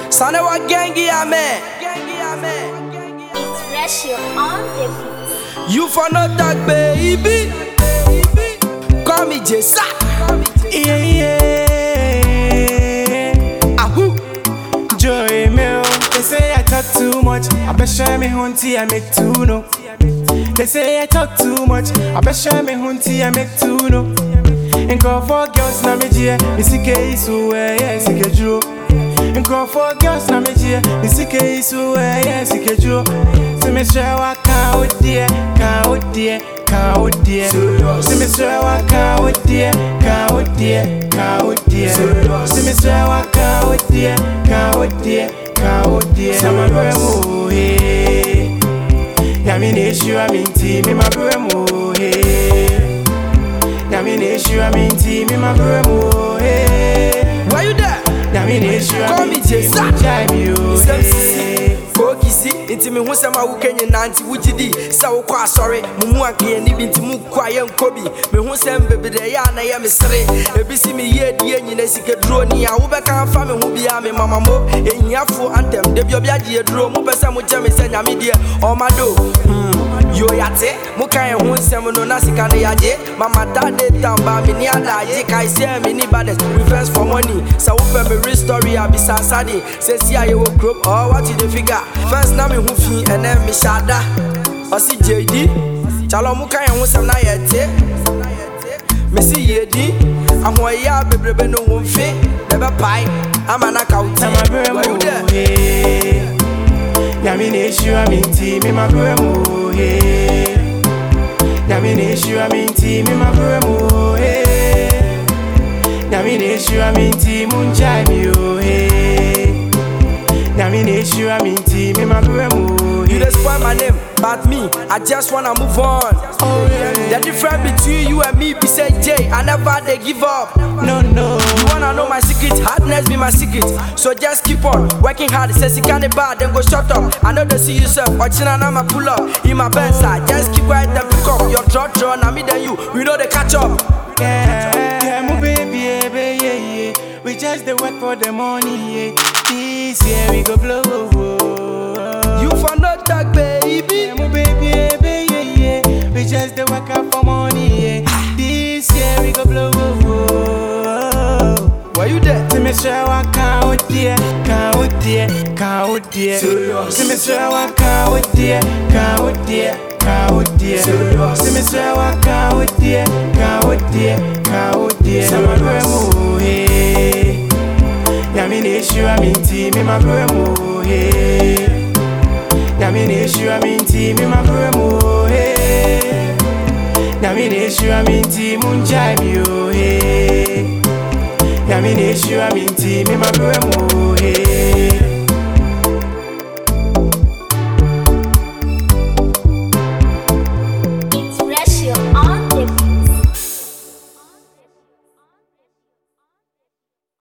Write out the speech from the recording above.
Sanewa Gengi Ame. It's Ratio on the beat. You for no talk, baby. Call me Jessa. Ahoo. Joy Mill. They say I talk too much. I bet show me hunty, I make two no. They say I talk too much. I bet show me hunty, I make two no. And call for girls na me jie. Me sike isu yeah sike juro. And call for girls na me jie. Me sike isu yeah sike juro. Se me share wa ka odie, ka odie, ka odie. Se me share wa ka odie, ka odie, ka odie. Se me share wa ka odie, ka odie, ka odie. Sama bremo he. Yami ne shura minti mi ma bremo he. Yami ne shura minti mi ma bremo he. Why you there? Yami ne shura Call me Jessa. Fokisi, inti me hu sama wo kenye nanti wujidi sa wo kwa sorry mumu anke ni binti mu kwa ye nkobi me hu sem bebede ya na ye mesere ebisi me ye die nyina sike duro ni a wo be kan fa me hu bia me mama mo enyiafo antem de bi obi ade duro mu pese mu je me se nyame de o mado yo yate mu kan ye hu sem no na sika ne yaje mama dade tamba me ni adaje kai se me ni bades reverse for money sa wo pe me story abisa sadi se si aye wo group or what you the figure. First na me hu fi ene me shada osi JD chalo mu kan hu sem na yete me si yedi ahoya bebrebe no wo mfe ne be pai amana kauti why you there Yami ne shura minti mi ma bremo he Yami ne shura minti mi ma bremo he Yami ne shura minti munjai mi o he Yami ne shura minti mi ma bremo. You just spoil my name, but me, I just wanna move on. Oh yeah. The difference between you and me be say Jay, I never they give up. No. You wanna know my secret, hardness be my secret. So just keep on working hard. Says you can't bad, then go shut up. I know they see yourself, watching and I'ma pull up in my bedside. Just keep quiet and pick up your draw, now me then you. We know they catch up. Yeah, my baby, yeah. We just the work for the money, yeah. This year we go blow. You for no talk, baby. Yeah, my baby, yeah. We just the work out for money, yeah. This year we go blow. Why you there? Se me share ka odie, ka odie, ka odie. Se me share ka odie, ka odie, ka odie. Se me share ka odie, ka odie, ka odie. Sama bremo he. Yami ne shura minti mi ma bremo he. Yami ne shura minti mi ma bremo he. Yami ne shura minti munjai mi o he. Yami ne shura minti mi ma bremo he.